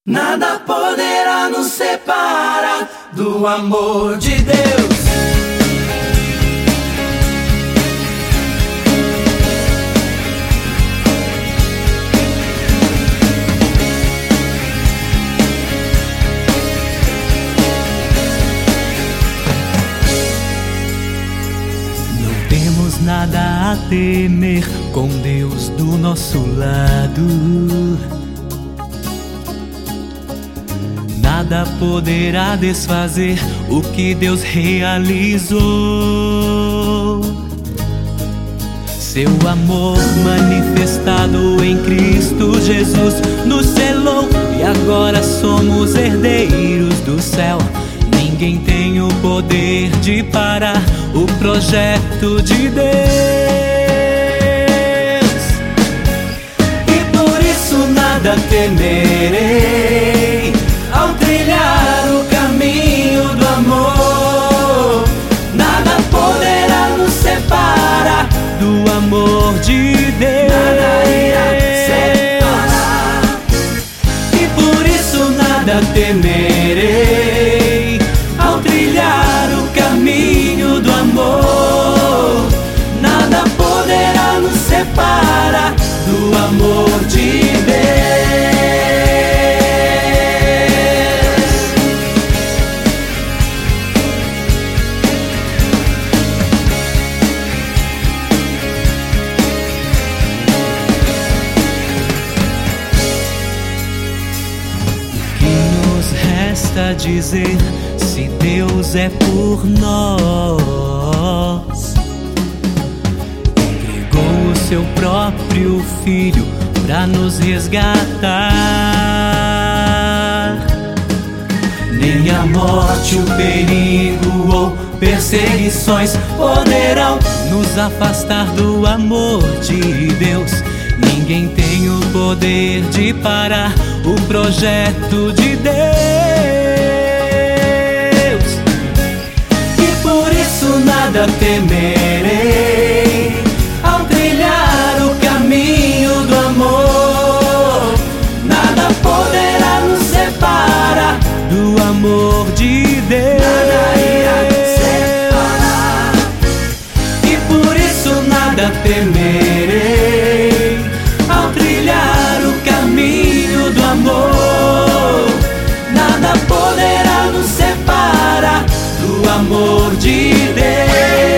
Nada poderá nos separar do amor de Deus. Não temos nada a temer com Deus do nosso lado. Nada poderá desfazer o que Deus realizou. Seu amor manifestado em Cristo Jesus nos selou e agora somos herdeiros do céu. Ninguém tem o poder de parar o projeto de Deus. E por isso nada temerei ao trilhar o caminho do amor. Nada poderá nos separar do amor de Deus. Nada irá separar. E por isso nada temerei ao trilhar o caminho do amor. Nada poderá nos separar do amor de Deus. Resta dizer, se Deus é por nós, entregou o seu próprio Filho pra nos resgatar. Nem a morte, o perigo ou perseguições poderão nos afastar do amor de Deus. Ninguém tem o poder de parar o projeto de Deus. E por isso nada temerei ao trilhar o caminho do amor. Nada poderá nos separar do amor de Deus. Nada irá separar. E por isso nada temerei ao trilhar o caminho do amor. Nada poderá nos separar do amor de Deus.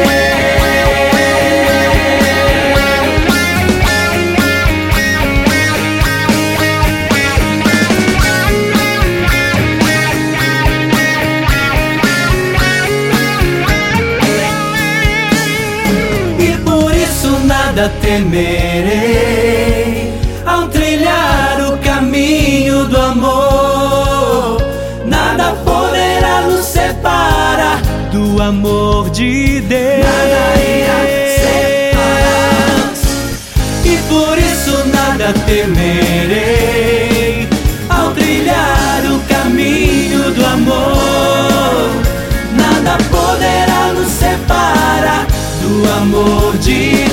E por isso nada temerei ao trilhar o caminho do amor. Nada poderá nos separar do amor de Deus. Nada irá separar. E por isso nada temerei ao trilhar o caminho do amor. Nada poderá nos separar do amor de Deus.